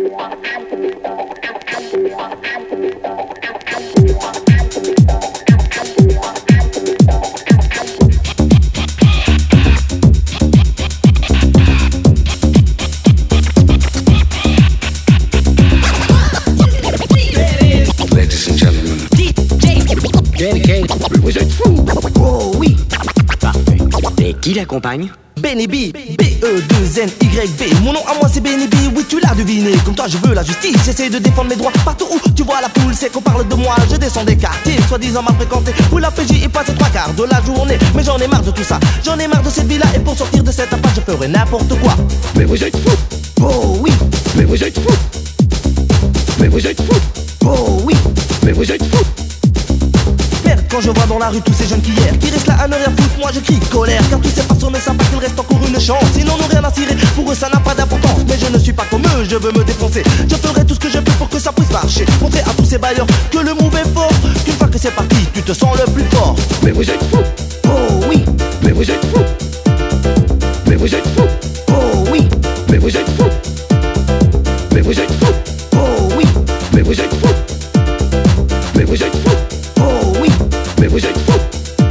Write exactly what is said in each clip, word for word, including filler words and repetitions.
Oh oui. Parfait. Et qui l'accompagne? Benny B, B E deux N Y B. Mon nom à moi c'est Benny B, oui tu l'as deviné. Comme toi je veux la justice, j'essaie de défendre mes droits. Partout où tu vois la foule, c'est qu'on parle de moi. Je descends des quartiers, soi-disant mal fréquentés, où la P J y passe trois quarts de la journée. Mais j'en ai marre de tout ça, j'en ai marre de cette vie-là. Et pour sortir de cette impasse, je ferai n'importe quoi. Mais vous êtes fous. Oh oui. Mais vous êtes fous. Mais vous êtes fous. Oh oui. Mais vous êtes fous. Merde, quand je vois dans la rue tous ces jeunes qui hier, qui restent là à ne rien foutre, moi je crie colère. Car tous ces personnes ne savent pas qu'il reste encore une chance. Ils n'en ont rien à cirer, pour eux ça n'a pas d'importance. Mais je ne suis pas comme eux, je veux me défoncer. Je ferai tout ce que je peux pour que ça puisse marcher. Montrer à tous ces bailleurs que le move est fort. Qu'une fois que c'est parti, tu te sens le plus fort. Mais vous êtes fous. Oh oui. Mais vous êtes fous. Mais vous êtes fous. Oh oui. Mais vous êtes fous. Mais vous êtes fous. Oh oui. Mais vous êtes fous. Mais vous êtes fous. Oh oui. Mais vous êtes fous.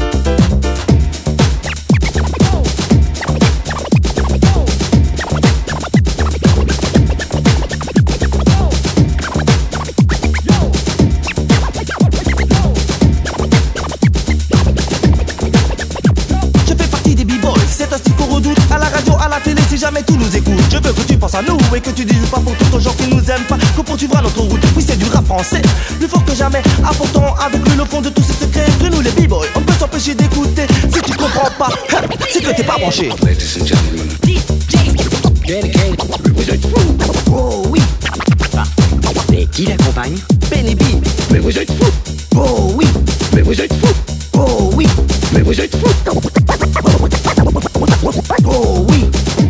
Je fais partie des b-boys, c'est un style qu'on redoute. À la radio, à la télé, si jamais tu nous écoutes. Je veux que tu penses à nous et que tu dises pas pour tous les gens qui nous aiment pas qu'on poursuivra notre route. Oui, c'est du rap français, plus fort que jamais. Apportant avec lui le fond de tous ces secrets. Que nous les b-boys, on peut s'empêcher d'écouter. Si tu comprends pas, c'est que t'es pas branché. Ladies and gentlemen. Dedicated. Mais vous êtes fous. Oh oui. Parfait. Et qui l'accompagne? Benny B. Mais vous êtes fous. Oh oui. Mais vous êtes fous. Oh oui. Mais vous êtes fous. Oh oui.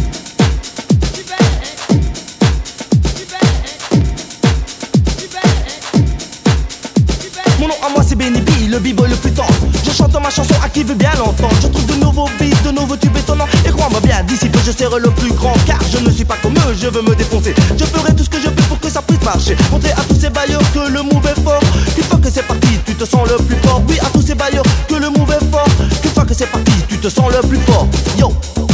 Mon nom à moi c'est Benny B, le b-boy le plus tendre. Je chante ma chanson à qui veut bien l'entendre. Je trouve de nouveaux beats, de nouveaux tubes étonnants. Et crois-moi bien, d'ici peu je serai le plus grand. Car je ne suis pas comme eux, je veux me défoncer. Je ferai tout ce que je peux pour que ça puisse marcher. Montrer à tous ces bailleurs que le move est fort. Qu'une fois que c'est parti, tu te sens le plus fort. Oui, à tous ces bailleurs que le move est fort. Qu'une fois que c'est parti, tu te sens le plus fort. Yo.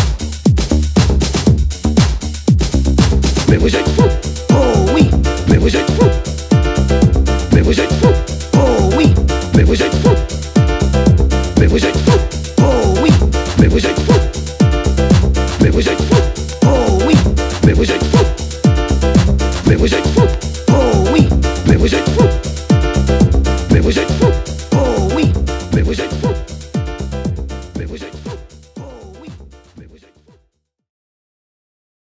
Mais vous êtes fous. Oh oui. Mais vous êtes fous. Mais vous êtes fous. Oh oui. Mais vous êtes fous. Mais vous êtes fous. Oh oui. Mais vous êtes fous. Mais vous êtes fous. Oh oui. Mais vous êtes fous. Mais vous êtes fous. Oh oui. Mais vous êtes fous.